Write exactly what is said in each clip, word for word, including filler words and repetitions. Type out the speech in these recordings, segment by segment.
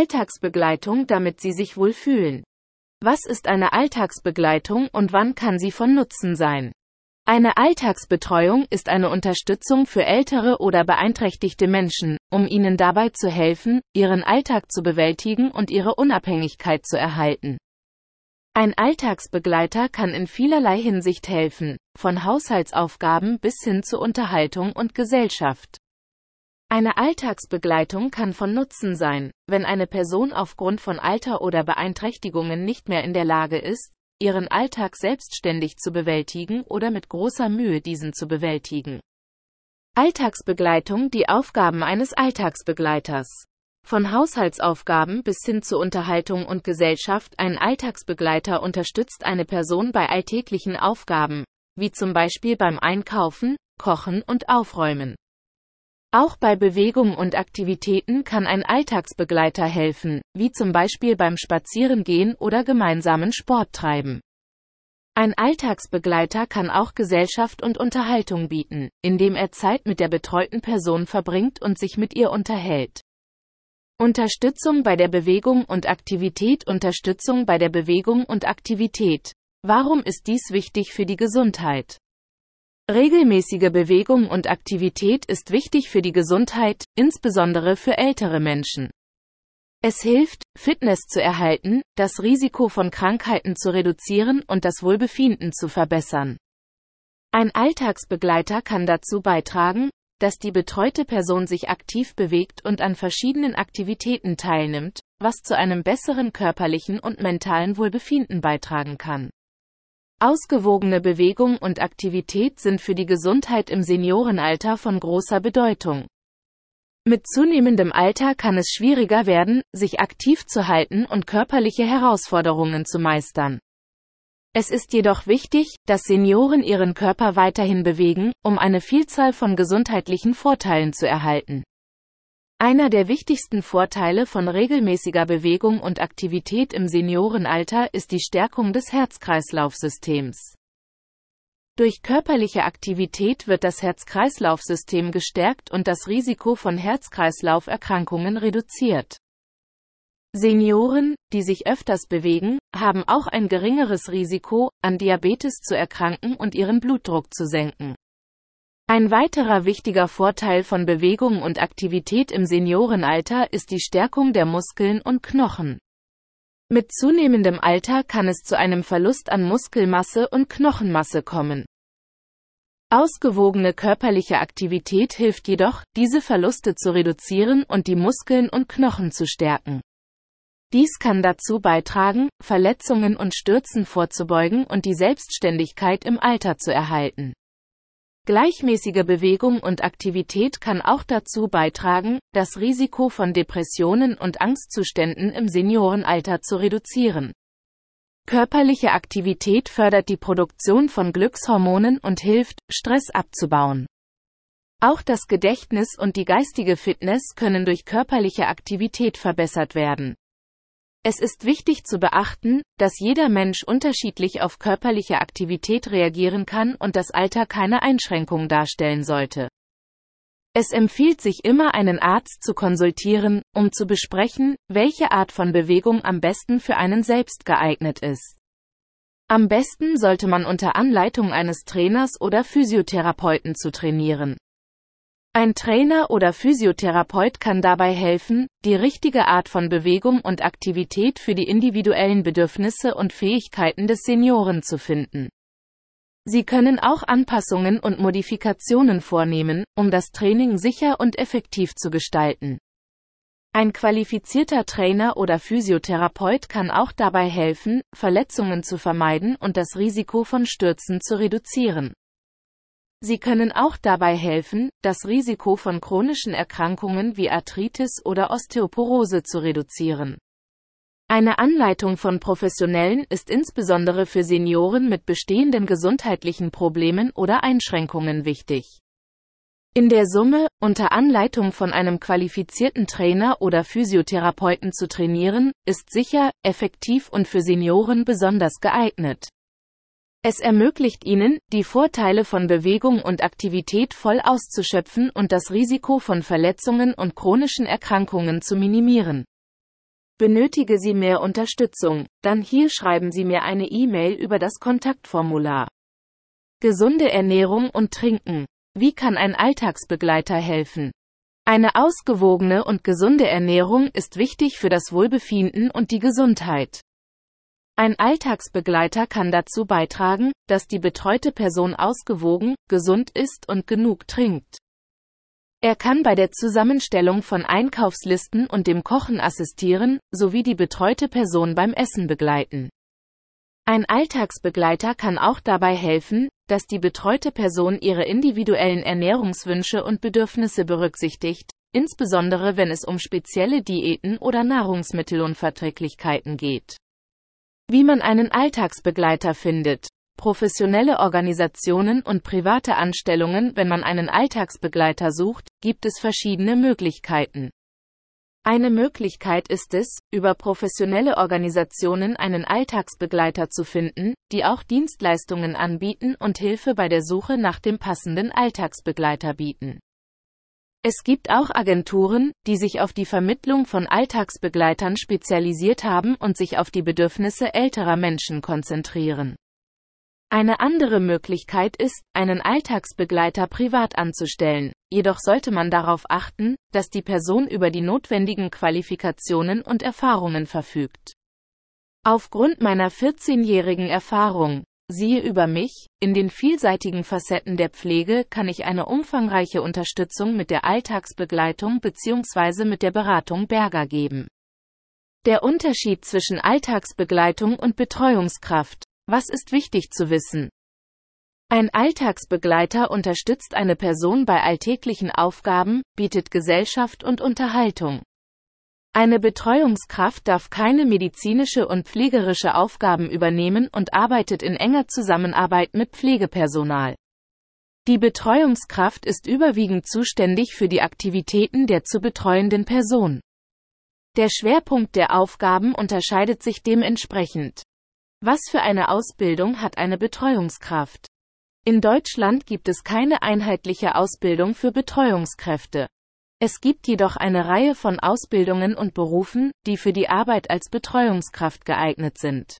Alltagsbegleitung, damit Sie sich wohlfühlen. Was ist eine Alltagsbegleitung und wann kann sie von Nutzen sein? Eine Alltagsbetreuung ist eine Unterstützung für ältere oder beeinträchtigte Menschen, um ihnen dabei zu helfen, ihren Alltag zu bewältigen und ihre Unabhängigkeit zu erhalten. Ein Alltagsbegleiter kann in vielerlei Hinsicht helfen, von Haushaltsaufgaben bis hin zu Unterhaltung und Gesellschaft. Eine Alltagsbegleitung kann von Nutzen sein, wenn eine Person aufgrund von Alter oder Beeinträchtigungen nicht mehr in der Lage ist, ihren Alltag selbstständig zu bewältigen oder mit großer Mühe diesen zu bewältigen. Alltagsbegleitung, die Aufgaben eines Alltagsbegleiters. Von Haushaltsaufgaben bis hin zu Unterhaltung und Gesellschaft. Ein Alltagsbegleiter unterstützt eine Person bei alltäglichen Aufgaben, wie zum Beispiel beim Einkaufen, Kochen und Aufräumen. Auch bei Bewegung und Aktivitäten kann ein Alltagsbegleiter helfen, wie zum Beispiel beim Spazierengehen oder gemeinsamen Sport treiben. Ein Alltagsbegleiter kann auch Gesellschaft und Unterhaltung bieten, indem er Zeit mit der betreuten Person verbringt und sich mit ihr unterhält. Unterstützung bei der Bewegung und Aktivität. Unterstützung bei der Bewegung und Aktivität. Warum ist dies wichtig für die Gesundheit? Regelmäßige Bewegung und Aktivität ist wichtig für die Gesundheit, insbesondere für ältere Menschen. Es hilft, Fitness zu erhalten, das Risiko von Krankheiten zu reduzieren und das Wohlbefinden zu verbessern. Ein Alltagsbegleiter kann dazu beitragen, dass die betreute Person sich aktiv bewegt und an verschiedenen Aktivitäten teilnimmt, was zu einem besseren körperlichen und mentalen Wohlbefinden beitragen kann. Ausgewogene Bewegung und Aktivität sind für die Gesundheit im Seniorenalter von großer Bedeutung. Mit zunehmendem Alter kann es schwieriger werden, sich aktiv zu halten und körperliche Herausforderungen zu meistern. Es ist jedoch wichtig, dass Senioren ihren Körper weiterhin bewegen, um eine Vielzahl von gesundheitlichen Vorteilen zu erhalten. Einer der wichtigsten Vorteile von regelmäßiger Bewegung und Aktivität im Seniorenalter ist die Stärkung des Herz-Kreislauf-Systems. Durch körperliche Aktivität wird das Herz-Kreislauf-System gestärkt und das Risiko von Herz-Kreislauf-Erkrankungen reduziert. Senioren, die sich öfters bewegen, haben auch ein geringeres Risiko, an Diabetes zu erkranken und ihren Blutdruck zu senken. Ein weiterer wichtiger Vorteil von Bewegung und Aktivität im Seniorenalter ist die Stärkung der Muskeln und Knochen. Mit zunehmendem Alter kann es zu einem Verlust an Muskelmasse und Knochenmasse kommen. Ausgewogene körperliche Aktivität hilft jedoch, diese Verluste zu reduzieren und die Muskeln und Knochen zu stärken. Dies kann dazu beitragen, Verletzungen und Stürzen vorzubeugen und die Selbstständigkeit im Alter zu erhalten. Gleichmäßige Bewegung und Aktivität kann auch dazu beitragen, das Risiko von Depressionen und Angstzuständen im Seniorenalter zu reduzieren. Körperliche Aktivität fördert die Produktion von Glückshormonen und hilft, Stress abzubauen. Auch das Gedächtnis und die geistige Fitness können durch körperliche Aktivität verbessert werden. Es ist wichtig zu beachten, dass jeder Mensch unterschiedlich auf körperliche Aktivität reagieren kann und das Alter keine Einschränkung darstellen sollte. Es empfiehlt sich immer, einen Arzt zu konsultieren, um zu besprechen, welche Art von Bewegung am besten für einen selbst geeignet ist. Am besten sollte man unter Anleitung eines Trainers oder Physiotherapeuten zu trainieren. Ein Trainer oder Physiotherapeut kann dabei helfen, die richtige Art von Bewegung und Aktivität für die individuellen Bedürfnisse und Fähigkeiten des Senioren zu finden. Sie können auch Anpassungen und Modifikationen vornehmen, um das Training sicher und effektiv zu gestalten. Ein qualifizierter Trainer oder Physiotherapeut kann auch dabei helfen, Verletzungen zu vermeiden und das Risiko von Stürzen zu reduzieren. Sie können auch dabei helfen, das Risiko von chronischen Erkrankungen wie Arthritis oder Osteoporose zu reduzieren. Eine Anleitung von Professionellen ist insbesondere für Senioren mit bestehenden gesundheitlichen Problemen oder Einschränkungen wichtig. In der Summe, unter Anleitung von einem qualifizierten Trainer oder Physiotherapeuten zu trainieren, ist sicher, effektiv und für Senioren besonders geeignet. Es ermöglicht ihnen, die Vorteile von Bewegung und Aktivität voll auszuschöpfen und das Risiko von Verletzungen und chronischen Erkrankungen zu minimieren. Benötige Sie mehr Unterstützung? Dann hier schreiben Sie mir eine E-Mail über das Kontaktformular. Gesunde Ernährung und Trinken. Wie kann ein Alltagsbegleiter helfen? Eine ausgewogene und gesunde Ernährung ist wichtig für das Wohlbefinden und die Gesundheit. Ein Alltagsbegleiter kann dazu beitragen, dass die betreute Person ausgewogen, gesund ist und genug trinkt. Er kann bei der Zusammenstellung von Einkaufslisten und dem Kochen assistieren, sowie die betreute Person beim Essen begleiten. Ein Alltagsbegleiter kann auch dabei helfen, dass die betreute Person ihre individuellen Ernährungswünsche und Bedürfnisse berücksichtigt, insbesondere wenn es um spezielle Diäten oder Nahrungsmittelunverträglichkeiten geht. Wie man einen Alltagsbegleiter findet. Professionelle Organisationen und private Anstellungen. Wenn man einen Alltagsbegleiter sucht, gibt es verschiedene Möglichkeiten. Eine Möglichkeit ist es, über professionelle Organisationen einen Alltagsbegleiter zu finden, die auch Dienstleistungen anbieten und Hilfe bei der Suche nach dem passenden Alltagsbegleiter bieten. Es gibt auch Agenturen, die sich auf die Vermittlung von Alltagsbegleitern spezialisiert haben und sich auf die Bedürfnisse älterer Menschen konzentrieren. Eine andere Möglichkeit ist, einen Alltagsbegleiter privat anzustellen, jedoch sollte man darauf achten, dass die Person über die notwendigen Qualifikationen und Erfahrungen verfügt. Aufgrund meiner vierzehnjährigen Erfahrung, siehe über mich, in den vielseitigen Facetten der Pflege kann ich eine umfangreiche Unterstützung mit der Alltagsbegleitung bzw. mit der Beratung Berger geben. Der Unterschied zwischen Alltagsbegleitung und Betreuungskraft. Was ist wichtig zu wissen? Ein Alltagsbegleiter unterstützt eine Person bei alltäglichen Aufgaben, bietet Gesellschaft und Unterhaltung. Eine Betreuungskraft darf keine medizinische und pflegerische Aufgaben übernehmen und arbeitet in enger Zusammenarbeit mit Pflegepersonal. Die Betreuungskraft ist überwiegend zuständig für die Aktivitäten der zu betreuenden Person. Der Schwerpunkt der Aufgaben unterscheidet sich dementsprechend. Was für eine Ausbildung hat eine Betreuungskraft? In Deutschland gibt es keine einheitliche Ausbildung für Betreuungskräfte. Es gibt jedoch eine Reihe von Ausbildungen und Berufen, die für die Arbeit als Betreuungskraft geeignet sind.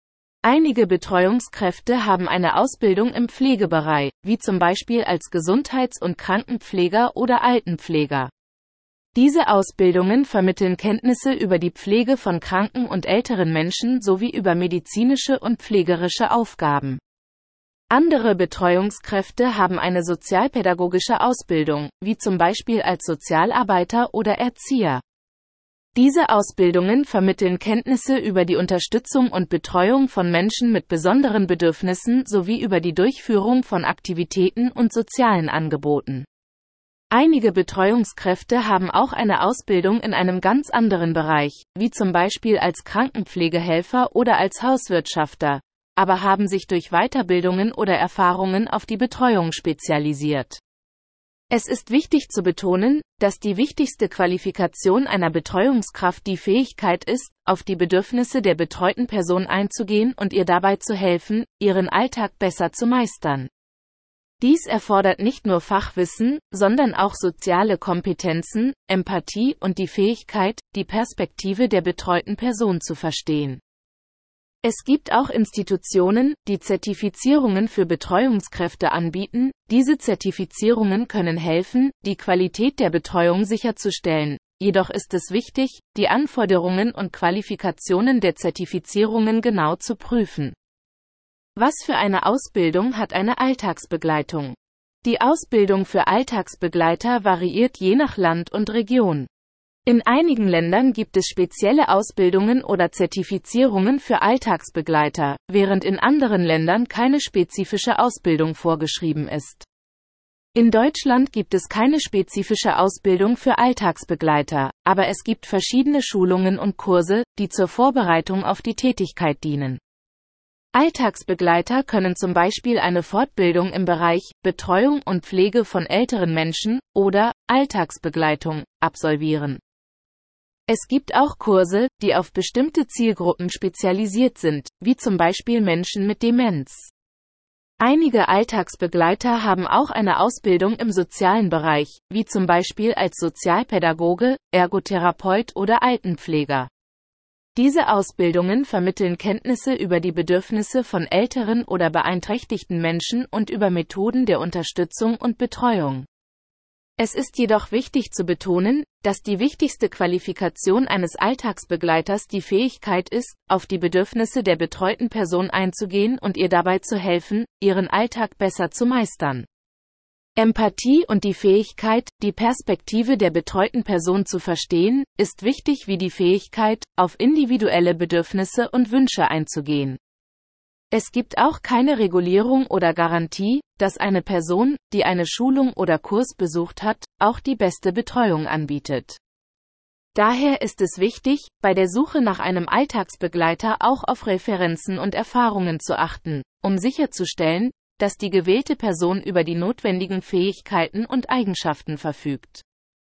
Einige Betreuungskräfte haben eine Ausbildung im Pflegebereich, wie zum Beispiel als Gesundheits- und Krankenpfleger oder Altenpfleger. Diese Ausbildungen vermitteln Kenntnisse über die Pflege von kranken und älteren Menschen sowie über medizinische und pflegerische Aufgaben. Andere Betreuungskräfte haben eine sozialpädagogische Ausbildung, wie zum Beispiel als Sozialarbeiter oder Erzieher. Diese Ausbildungen vermitteln Kenntnisse über die Unterstützung und Betreuung von Menschen mit besonderen Bedürfnissen sowie über die Durchführung von Aktivitäten und sozialen Angeboten. Einige Betreuungskräfte haben auch eine Ausbildung in einem ganz anderen Bereich, wie zum Beispiel als Krankenpflegehelfer oder als Hauswirtschafter, aber haben sich durch Weiterbildungen oder Erfahrungen auf die Betreuung spezialisiert. Es ist wichtig zu betonen, dass die wichtigste Qualifikation einer Betreuungskraft die Fähigkeit ist, auf die Bedürfnisse der betreuten Person einzugehen und ihr dabei zu helfen, ihren Alltag besser zu meistern. Dies erfordert nicht nur Fachwissen, sondern auch soziale Kompetenzen, Empathie und die Fähigkeit, die Perspektive der betreuten Person zu verstehen. Es gibt auch Institutionen, die Zertifizierungen für Betreuungskräfte anbieten. Diese Zertifizierungen können helfen, die Qualität der Betreuung sicherzustellen. Jedoch ist es wichtig, die Anforderungen und Qualifikationen der Zertifizierungen genau zu prüfen. Was für eine Ausbildung hat eine Alltagsbegleitung? Die Ausbildung für Alltagsbegleiter variiert je nach Land und Region. In einigen Ländern gibt es spezielle Ausbildungen oder Zertifizierungen für Alltagsbegleiter, während in anderen Ländern keine spezifische Ausbildung vorgeschrieben ist. In Deutschland gibt es keine spezifische Ausbildung für Alltagsbegleiter, aber es gibt verschiedene Schulungen und Kurse, die zur Vorbereitung auf die Tätigkeit dienen. Alltagsbegleiter können zum Beispiel eine Fortbildung im Bereich Betreuung und Pflege von älteren Menschen oder Alltagsbegleitung absolvieren. Es gibt auch Kurse, die auf bestimmte Zielgruppen spezialisiert sind, wie zum Beispiel Menschen mit Demenz. Einige Alltagsbegleiter haben auch eine Ausbildung im sozialen Bereich, wie zum Beispiel als Sozialpädagoge, Ergotherapeut oder Altenpfleger. Diese Ausbildungen vermitteln Kenntnisse über die Bedürfnisse von älteren oder beeinträchtigten Menschen und über Methoden der Unterstützung und Betreuung. Es ist jedoch wichtig zu betonen, dass die wichtigste Qualifikation eines Alltagsbegleiters die Fähigkeit ist, auf die Bedürfnisse der betreuten Person einzugehen und ihr dabei zu helfen, ihren Alltag besser zu meistern. Empathie und die Fähigkeit, die Perspektive der betreuten Person zu verstehen, ist wichtig wie die Fähigkeit, auf individuelle Bedürfnisse und Wünsche einzugehen. Es gibt auch keine Regulierung oder Garantie, dass eine Person, die eine Schulung oder Kurs besucht hat, auch die beste Betreuung anbietet. Daher ist es wichtig, bei der Suche nach einem Alltagsbegleiter auch auf Referenzen und Erfahrungen zu achten, um sicherzustellen, dass die gewählte Person über die notwendigen Fähigkeiten und Eigenschaften verfügt.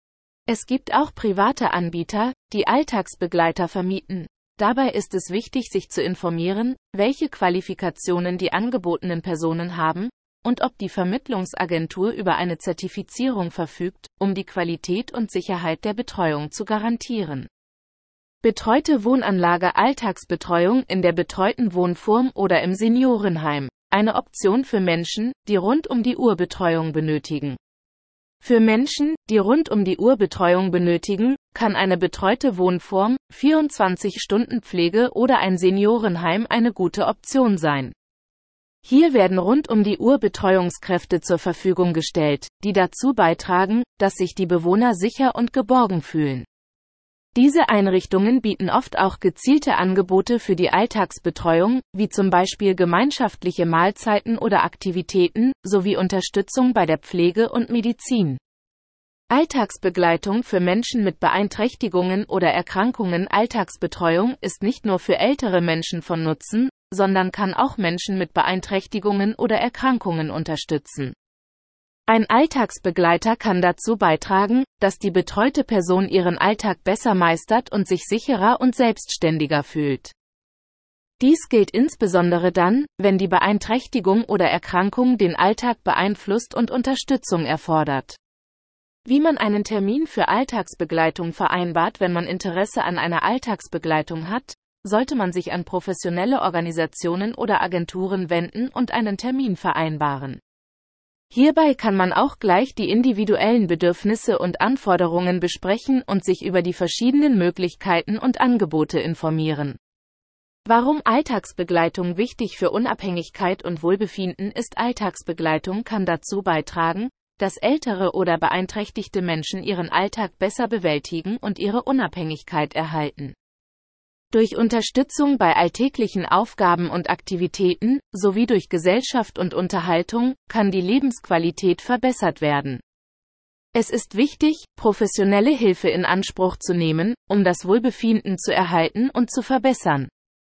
Es gibt auch private Anbieter, die Alltagsbegleiter vermieten. Dabei ist es wichtig, sich zu informieren, welche Qualifikationen die angebotenen Personen haben und ob die Vermittlungsagentur über eine Zertifizierung verfügt, um die Qualität und Sicherheit der Betreuung zu garantieren. Betreute Wohnanlage Alltagsbetreuung in der betreuten Wohnform oder im Seniorenheim. Eine Option für Menschen, die rund um die Uhr Betreuung benötigen. Für Menschen, die rund um die Uhr Betreuung benötigen, kann eine betreute Wohnform, vierundzwanzig Stunden Pflege oder ein Seniorenheim eine gute Option sein. Hier werden rund um die Uhr Betreuungskräfte zur Verfügung gestellt, die dazu beitragen, dass sich die Bewohner sicher und geborgen fühlen. Diese Einrichtungen bieten oft auch gezielte Angebote für die Alltagsbetreuung, wie zum Beispiel gemeinschaftliche Mahlzeiten oder Aktivitäten, sowie Unterstützung bei der Pflege und Medizin. Alltagsbegleitung für Menschen mit Beeinträchtigungen oder Erkrankungen. Alltagsbetreuung ist nicht nur für ältere Menschen von Nutzen, sondern kann auch Menschen mit Beeinträchtigungen oder Erkrankungen unterstützen. Ein Alltagsbegleiter kann dazu beitragen, dass die betreute Person ihren Alltag besser meistert und sich sicherer und selbstständiger fühlt. Dies gilt insbesondere dann, wenn die Beeinträchtigung oder Erkrankung den Alltag beeinflusst und Unterstützung erfordert. Wie man einen Termin für Alltagsbegleitung vereinbart. Wenn man Interesse an einer Alltagsbegleitung hat, sollte man sich an professionelle Organisationen oder Agenturen wenden und einen Termin vereinbaren. Hierbei kann man auch gleich die individuellen Bedürfnisse und Anforderungen besprechen und sich über die verschiedenen Möglichkeiten und Angebote informieren. Warum Alltagsbegleitung wichtig für Unabhängigkeit und Wohlbefinden ist? Alltagsbegleitung kann dazu beitragen, dass ältere oder beeinträchtigte Menschen ihren Alltag besser bewältigen und ihre Unabhängigkeit erhalten. Durch Unterstützung bei alltäglichen Aufgaben und Aktivitäten, sowie durch Gesellschaft und Unterhaltung, kann die Lebensqualität verbessert werden. Es ist wichtig, professionelle Hilfe in Anspruch zu nehmen, um das Wohlbefinden zu erhalten und zu verbessern.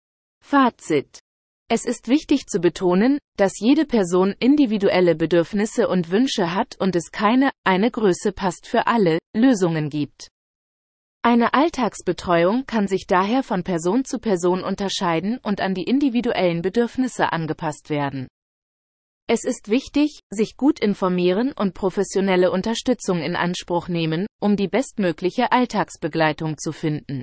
Fazit: Es ist wichtig zu betonen, dass jede Person individuelle Bedürfnisse und Wünsche hat und es keine, eine Größe passt für alle, Lösungen gibt. Eine Alltagsbetreuung kann sich daher von Person zu Person unterscheiden und an die individuellen Bedürfnisse angepasst werden. Es ist wichtig, sich gut informieren und professionelle Unterstützung in Anspruch nehmen, um die bestmögliche Alltagsbegleitung zu finden.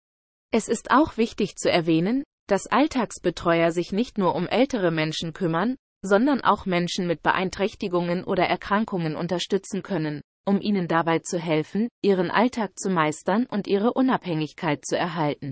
Es ist auch wichtig zu erwähnen, dass Alltagsbetreuer sich nicht nur um ältere Menschen kümmern, sondern auch Menschen mit Beeinträchtigungen oder Erkrankungen unterstützen können, um ihnen dabei zu helfen, ihren Alltag zu meistern und ihre Unabhängigkeit zu erhalten.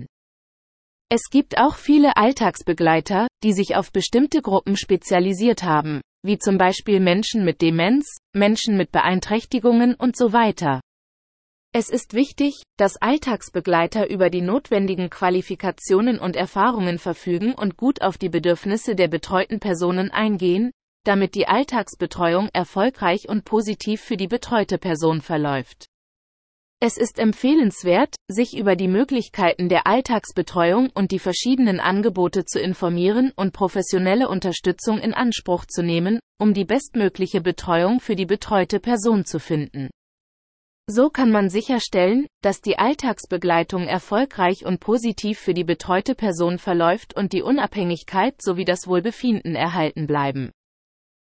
Es gibt auch viele Alltagsbegleiter, die sich auf bestimmte Gruppen spezialisiert haben, wie zum Beispiel Menschen mit Demenz, Menschen mit Beeinträchtigungen und so weiter. Es ist wichtig, dass Alltagsbegleiter über die notwendigen Qualifikationen und Erfahrungen verfügen und gut auf die Bedürfnisse der betreuten Personen eingehen, damit die Alltagsbetreuung erfolgreich und positiv für die betreute Person verläuft. Es ist empfehlenswert, sich über die Möglichkeiten der Alltagsbetreuung und die verschiedenen Angebote zu informieren und professionelle Unterstützung in Anspruch zu nehmen, um die bestmögliche Betreuung für die betreute Person zu finden. So kann man sicherstellen, dass die Alltagsbegleitung erfolgreich und positiv für die betreute Person verläuft und die Unabhängigkeit sowie das Wohlbefinden erhalten bleiben.